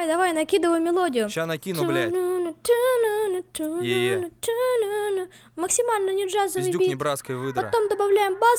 давай, накидывай мелодию. Ща накину, блядь. Максимально не джазовый Пиздюк бит. небраской выдра. Потом добавляем бас.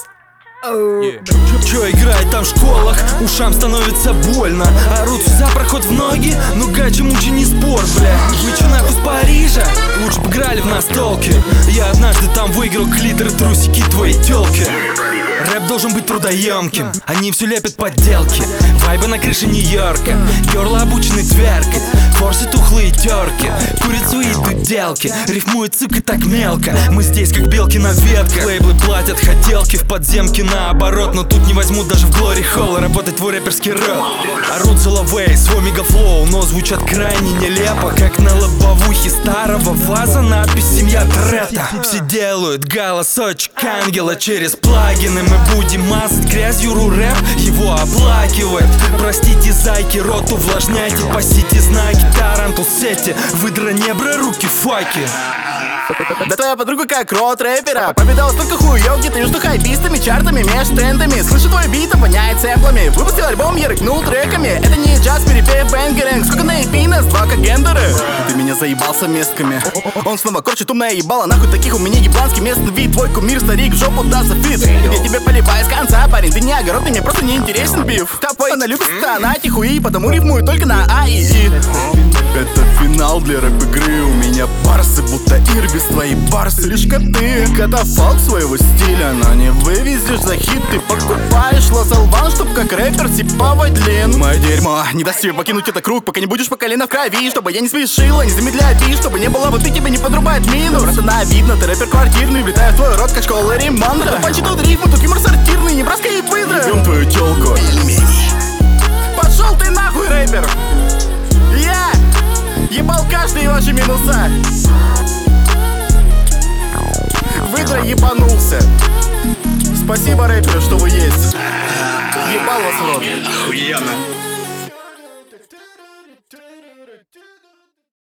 Чё играет там в школах? Ушам становится больно. Орут за проход в ноги. Ну гачи мучи не спор, бля. Вы чё нахуй с Парижа? Лучше б играли в настолки. Я однажды там выиграл клитер и трусики твоей тёлки. Рэп должен быть трудоемким. Они все лепят подделки. Вайбы на крыше Нью-Йорка. Гёрлы обучены тверкать. Форсят тухлые терки. Курицу и дуделки. Рифмует, сука, так мелко. Мы здесь как белки на ветках. Лейблы платят хотелки в подземке наоборот. Но тут не возьмут даже в Glory Hall работать твой рэперский рэп. Орут Соловей, свой мегафлоу, но звучат крайне нелепо. Как на лобовухе старого ваза надпись «Семья Третта». Все делают голосочек ангела через плагины. Мы будем мазать грязью ру-рэп, его оплакивает. Простите, зайки, рот увлажняйте, пасите знаки. Тарантул сети, выдра небра, руки факи. Да твоя подруга как рот рэпера. Повидала столько хуёв, где ты между хайпистами, чартами, меж трендами. Слышу твой бит, воняет сэмплами. Выпустил альбом, я рыкнул треками. Это не джаз, перепев, бэнгеринг. Сколько на EP нас, два как гендеры. Ты меня заебал совместками. Он снова корчит умное ебало. Нахуй таких у меня ебланский местный вид. Твой кумир, старик, в жопу даст фит. Я тебе поливаю с конца, парень. Ты не огородный, мне просто не интересен биф. Топой, она любит стонать и хуи, потому рифмую только на А и И. Это финал для рэп-игры. У меня барсы, будто ирбис. Твои барсы, слишком ты катафалк своего стиля. Но не вывезешь за хит. Ты покупаешь лазалван, чтоб как рэпер типа Вайдлин. Мое дерьмо, не даст тебе покинуть этот круг, пока не будешь по колено в крови. Чтобы я не спешила, не замедляя бит. Чтобы не было, вот ты тебе не подрубает мину. Просто на видно, ты рэпер квартирный. Влетаю в твой рот, как школа ремонта. Тут панчи, тут рифмы, тут юмор сортирный. Небраска и выдра. Ем твою тёлку. Пошел ты нахуй, рэпер. Я ебал каждые ваши минуса. Выдра ебанулся. Спасибо, рэперы, что вы есть. Ебал вас в рот. Охуенно.